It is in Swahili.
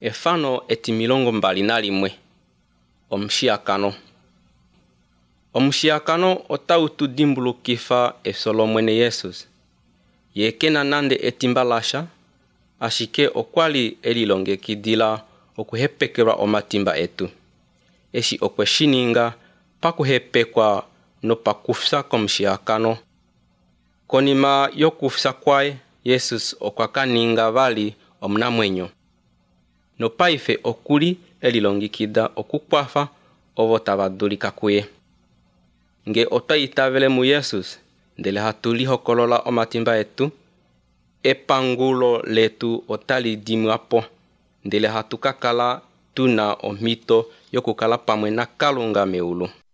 Efano eti milongo mbali na limwe. Omushiyakano. Omushiyakano otautu dimbulukifa esolo mwene Yesus. Yekena nande etimbalasha, ashike okwali elilongekidila okuhepekelwa omatimba etu. Eshi okweshininga pakuhepekwa no pakufsa komushiyakano. Konima yokufsa kwae, Yesus okwakaninga vali omunamwenyo. No paife okuli elilongekida okukwafa ovo tavadulika kuye. Nge otayitavele mu Yesus, ndele hatulihokolola omatimba etu, epangulo letu otali dimwapo, ndele hatukakala tuna omito yokukala pamwe na Kalunga meulu.